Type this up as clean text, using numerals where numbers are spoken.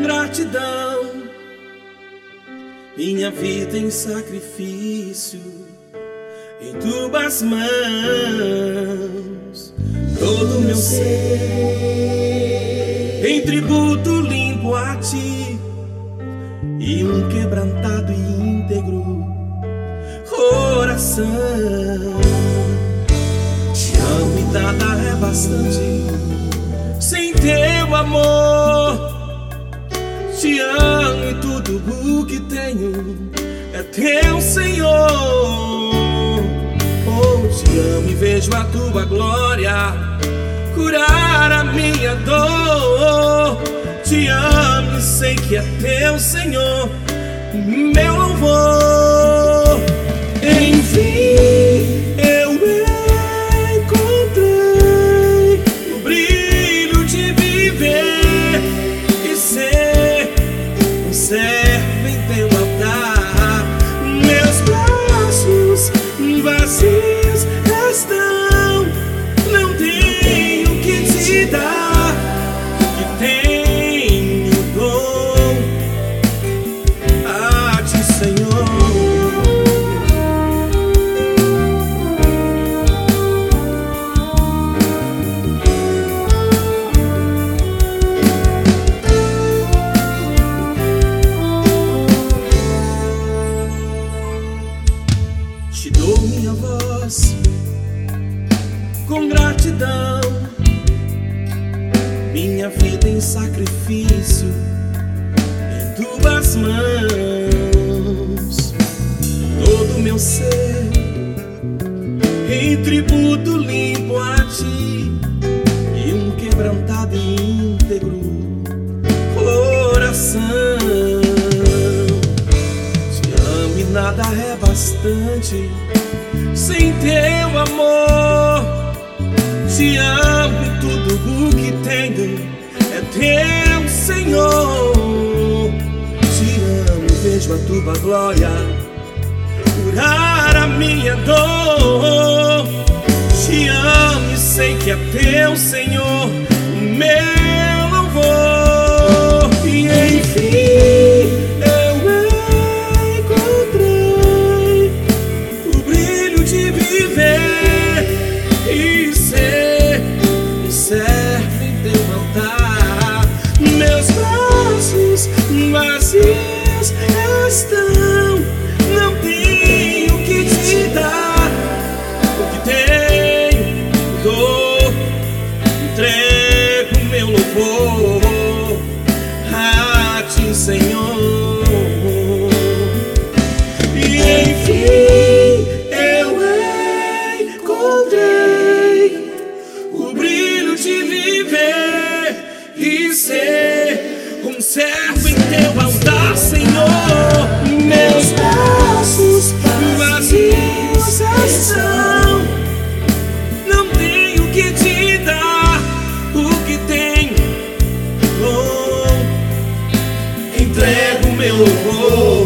gratidão, minha vida em sacrifício, em tuas mãos, todo meu ser em tributo limpo a ti, e um quebrantado e íntegro coração. Te amo e nada é bastante sem teu amor. Te amo e tudo o que tenho é teu, Senhor. Oh, te amo e vejo a tua glória curar a minha dor. Te amo e sei que é teu, Senhor, meu louvor. Enfim, eu encontrei o brilho de viver e ser um servo em teu altar. Meus braços vazios estão, não tenho o que te dar, que tenho dom a ti, Senhor. Te dou minha voz com gratidão, minha vida em sacrifício em tuas mãos, todo meu ser em tributo limpo a ti, e um quebrantado e íntegro coração. Te amo e nada é bastante sem teu amor. Te amo e tudo o que tenho é teu, Senhor. Te amo e vejo a tua glória curar a minha dor. Te amo e sei que é teu, Senhor, o meu louvor. E enfim eu encontrei o brilho de viver e ser um servo em teu altar. Meus braços vazios estão, não tenho o que te dar, o que tenho dou, entrego meu louvor a ti, Senhor. E enfim eu encontrei o brilho de viver e ser um servo em teu altar, Senhor. Meus braços vazios estão, não tenho o que te dar, o que tenho bom, entrego meu louvor